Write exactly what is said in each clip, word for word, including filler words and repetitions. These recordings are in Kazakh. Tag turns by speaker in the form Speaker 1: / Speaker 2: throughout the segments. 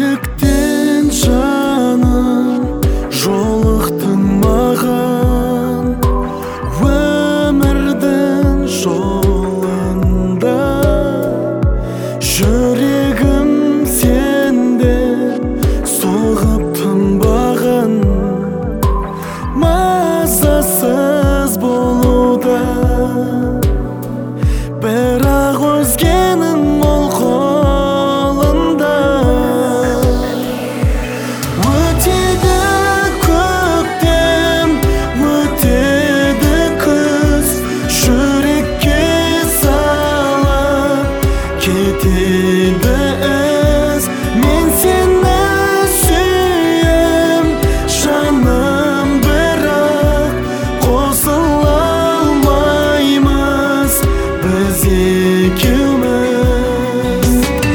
Speaker 1: неліктен жаным жолықтың маған өмірдің жолында жүрегім сенде соғып тынбаған мазасыз болуда бірақ өзгенің ол қолында өтеді көктем өтеді күз жүрекке салып кетеді із мен сені сүйем жаным бірақ қосыла алмаймыз біз екеуміз.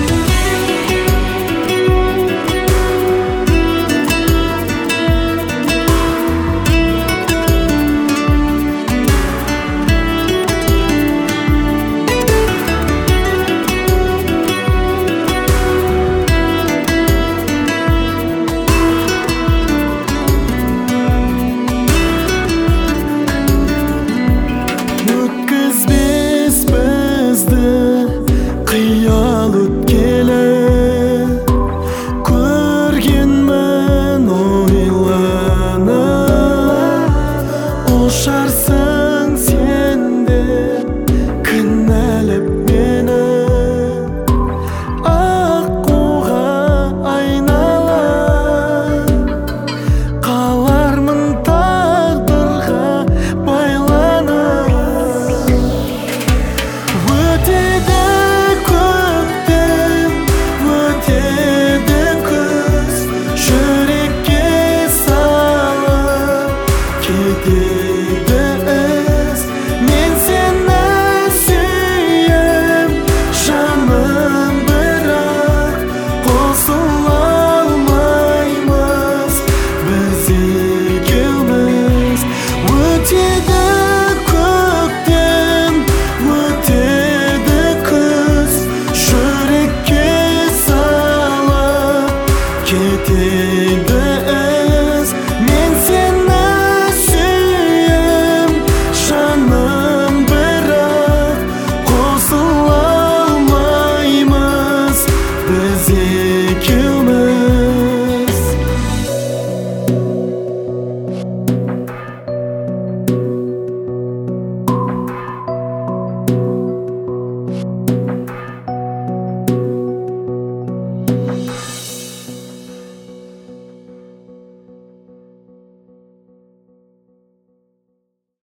Speaker 1: Өткізбес бізді қиял өткелі көргенмін ойланып ұшарсың сен де кінәліп мені аққуға айналып қалармын тағдырға байланып. Өтеді көктем өтеді күз жүрекке салып кетеді із мен сені сүйем жаным бірақ қосыла алмаймыз біз екеуміз. Өтеді көктем өтеді күз жүрекке салып кетеді